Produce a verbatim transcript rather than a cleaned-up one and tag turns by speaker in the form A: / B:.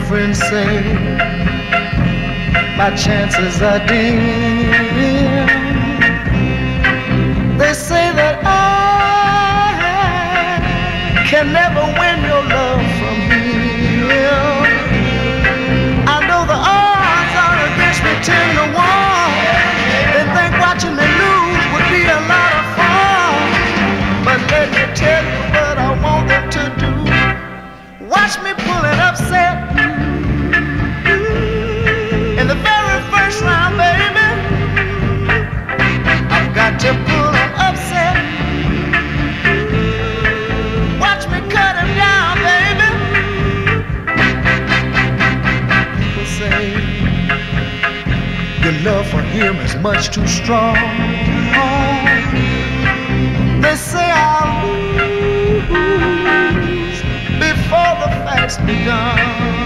A: friends say my chances are dim. They say that I can never win your love from him. I know the odds are against me ten to one. They think watching me lose would be a lot of fun. But let me tell you what I want them to do. Watch me pull it upset in the very first round, baby. I've got to pull him upset. Watch me cut him down, baby. People say your love for him is much too strong. They say I'll lose before the fight's begun.